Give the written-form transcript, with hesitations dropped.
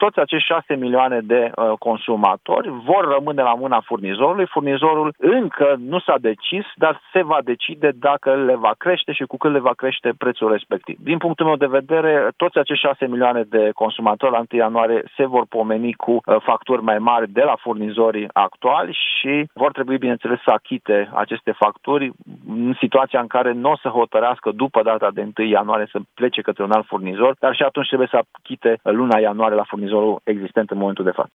toți acești 6 milioane de consumatori vor rămâne la mâna furnizorului. Furnizorul încă nu s-a decis, dar se va decide dacă le va crește și cu cât le va crește prețul respectiv. Din punctul meu de vedere, toți acești 6 milioane de consumatori la 1 ianuarie se vor pomeni cu facturi mai mari de la furnizorii actuali și vor trebui, bineînțeles, să achite aceste facturi în situația în care nu o să hotărească după data de 1 ianuarie să plece către un alt furnizor, dar și atunci trebuie să achite luna ianuarie la furnizorul existent în momentul de față.